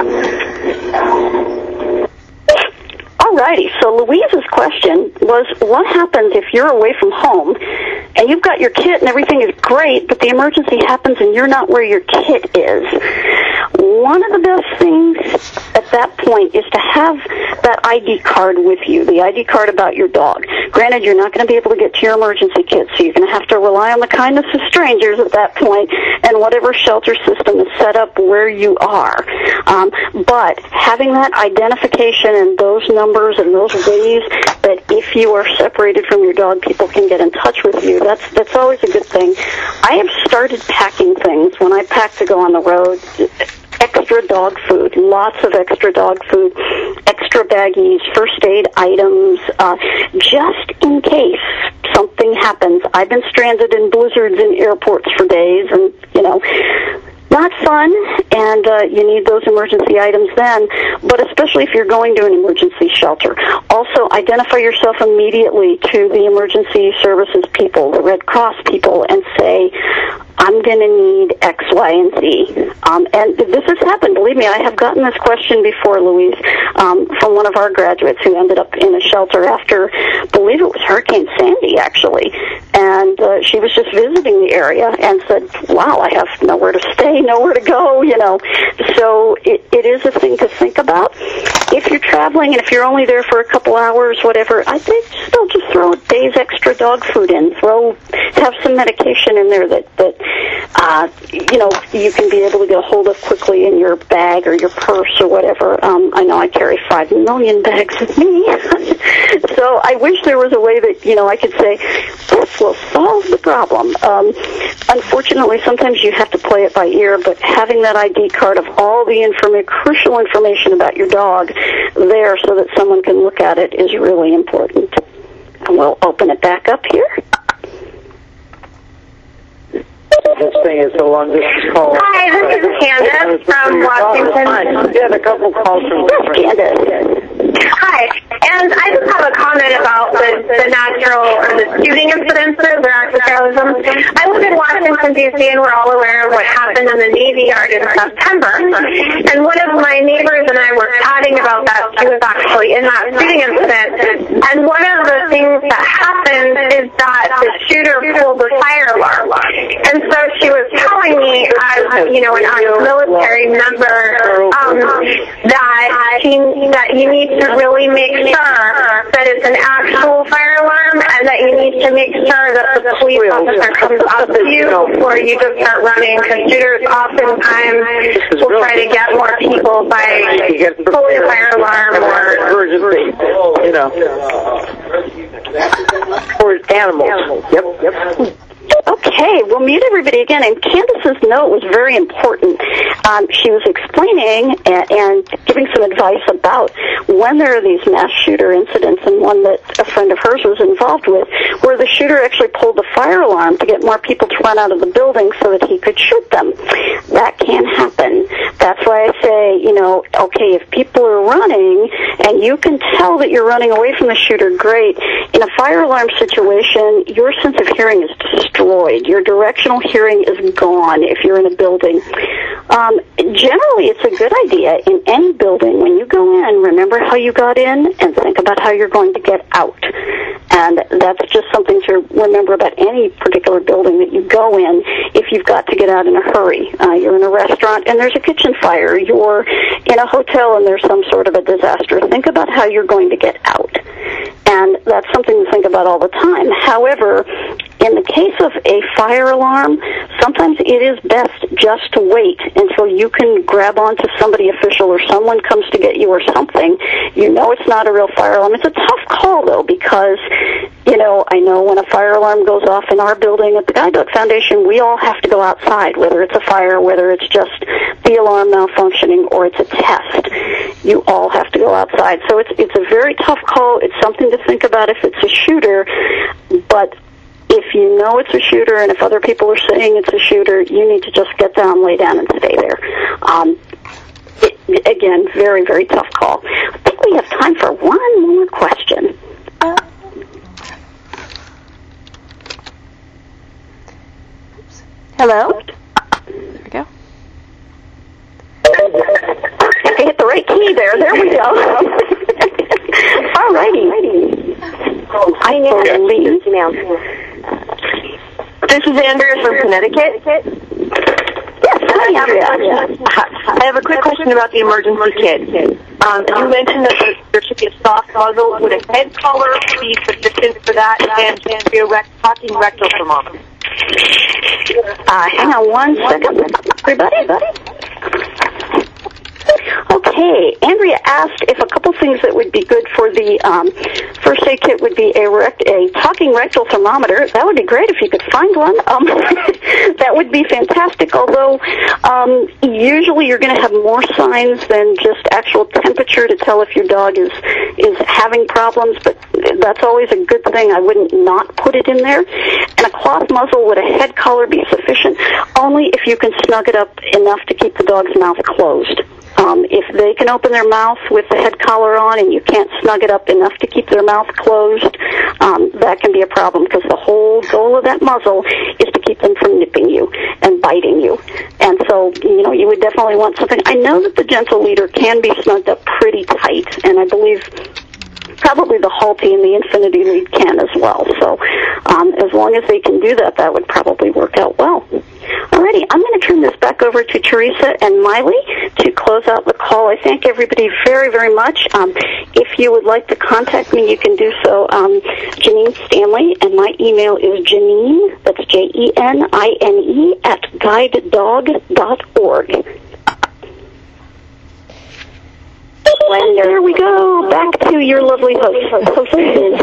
Alrighty, so Louise's question was, what happens if you're away from home and you've got your kit and everything is great, but the emergency happens and you're not where your kit is? One of the best things at that point is to have that I D card with you, the I D card about your dog. Granted, you're not going to be able to get to your emergency kit, so you're going to have to rely on the kindness of strangers at that point and whatever shelter system is set up where you are. Um, but having that identification and those numbers and those ways that if you are separated from your dog, people can get in touch with you, that's, that's always a good thing. I have started packing things when I pack to go on the road. Extra dog food, lots of extra dog food, extra baggies, first aid items, uh, just in case something happens. I've been stranded in blizzards in airports for days, and, you know, not fun, and uh, you need those emergency items then, but especially if you're going to an emergency shelter. Also, identify yourself immediately to the emergency services people, the Red Cross people, and say, I'm going to need X, Y, and Z. Um, and this has happened. Believe me, I have gotten this question before, Louise, um, from one of our graduates who ended up in a shelter after, I believe it was Hurricane Sandy, actually. And uh, she was just visiting the area and said, wow, I have nowhere to stay, nowhere to go, you know. So it, it is a thing to think about. If you're traveling and if you're only there for a couple hours, whatever, I think still just throw a day's extra dog food in. Throw, have some medication in there that, that uh, you know, you can be able to get a hold of quickly in your bag or your purse or whatever. Um, I know I carry five million bags with me. So I wish there was a way that, you know, I could say, this will solve the problem. Um, unfortunately, sometimes you have to play it by ear, but having that I D card of all the informa- crucial information about your dog there so that someone can look at it is really important. And we'll open it back up here. This thing is so long. This is called. Hi, this is Candace from Washington. We had a couple calls from Candace. Hi, and I just have a comment about the, the natural or the shooting incidences or active terrorism. I live in Washington, D C, and we're all aware of what happened in the Navy Yard in September. And one of my neighbors and I were chatting about that. She was actually in that shooting incident. And one of the things that happened is that the shooter pulled the fire alarm. And so she was telling me, as you know, an ex-military member, um, that he, that you need to really make sure that it's an actual fire alarm, and that you need to make sure that the police officer comes up to you before you just start running. Because shooters oftentimes will try to get more people by pulling a fire alarm or emergency, you know, for animals. Yep, yep. Okay, we'll mute everybody again. And Candace's note was very important. Um, she was explaining and, and giving some advice about when there are these mass shooter incidents, and one that a friend of hers was involved with, where the shooter actually pulled the fire alarm to get more people to run out of the building so that he could shoot them. That can happen. That's why I say, you know, okay, if people are running and you can tell that you're running away from the shooter, great. In a fire alarm situation, your sense of hearing is destroyed. Your directional hearing is gone if you're in a building. Um, generally, it's a good idea in any building, when you go in, remember how you got in and think about how you're going to get out. And that's just something to remember about any particular building that you go in if you've got to get out in a hurry. Uh, you're in a restaurant and there's a kitchen fire. You're in a hotel and there's some sort of a disaster. Think about how you're going to get out. And that's something to think about all the time. However, in the case of a fire alarm, sometimes it is best just to wait until you can grab onto somebody official or someone comes to get you or something. You know it's not a real fire alarm. It's a tough call, though, because, you know, I know when a fire alarm goes off in our building at the Guide Dog Foundation, we all have to go outside, whether it's a fire, whether it's just the alarm malfunctioning, or it's a test. You all have to go outside. So it's it's a very tough call. It's something to think about if it's a shooter, but if you know it's a shooter and if other people are saying it's a shooter, you need to just get down, lay down, and stay there. Um, it, again, very, very tough call. I think we have time for one more question. Hello? There we go. I hit the right key there. There we go. All righty. I believe. This is Andrea from Connecticut. Yes, hi, Andrea. I have a quick question about the emergency kit. Um, you mentioned that there should be a soft muzzle. Would a head collar be sufficient for that, and be a rec- talking rectal thermometer? Uh, hang on one second, everybody. Okay, Andrea asked if a couple things that would be good for the um, first aid kit would be a, rect- a talking rectal thermometer. That would be great if you could find one. Um, that would be fantastic, although um, usually you're going to have more signs than just actual temperature to tell if your dog is, is having problems, but that's always a good thing. I wouldn't not put it in there. And a cloth muzzle, would a head collar be sufficient? Only if you can snug it up enough to keep the dog's mouth closed. Um, if they can open their mouth with the head collar on and you can't snug it up enough to keep their mouth closed, um, that can be a problem because the whole goal of that muzzle is to keep them from nipping you and biting you. And so, you know, you would definitely want something. I know that the Gentle Leader can be snugged up pretty tight, and I believe probably the Halti and the Infinity Lead can as well. So um, as long as they can do that, that would probably work out well. Alrighty, I'm going to turn this back over to Teresa and Miley to close out the call. I thank everybody very, very much. Um, if you would like to contact me, you can do so. Um, Janine Stanley, and my email is Janine, that's J E N I N E, at guide dog dot org. There we go. Back to your lovely host. hostess.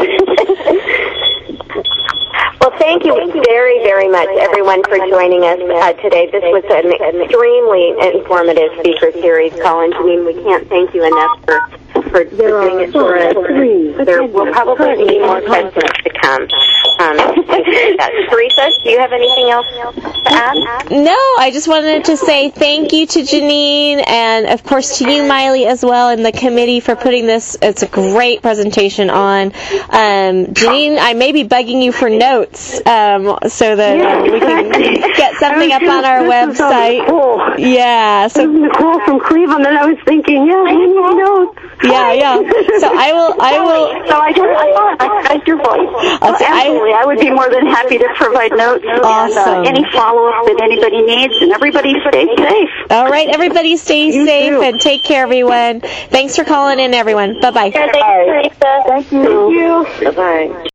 Well, thank you very, very much, everyone, for joining us uh, today. This was an extremely informative speaker series, Colin. Janine, we can't thank you enough for, for, for doing it for us. There will probably be more questions to come. Um, Teresa, do you have anything else to add? No, I just wanted to say thank you to Janine and, of course, to you, Miley, as well, and the committee for putting this. It's a great presentation on. Um, Janine, I may be bugging you for notes um, so that um, we can get something up on our website. Cool. Yeah. So Nicole from Cleveland, and I was thinking, yeah, I need notes. Yeah, yeah. So I will, I will. So I just, I recognize your voice. I'll say, Absolutely. I, I would be more than happy to provide notes Awesome. and uh, any follow-up that anybody needs, and everybody stay safe. All right, everybody stay You safe too. and take care, everyone. Thanks for calling in, everyone. Bye-bye. Thanks, Teresa. Thank you. Thank you. Bye-bye.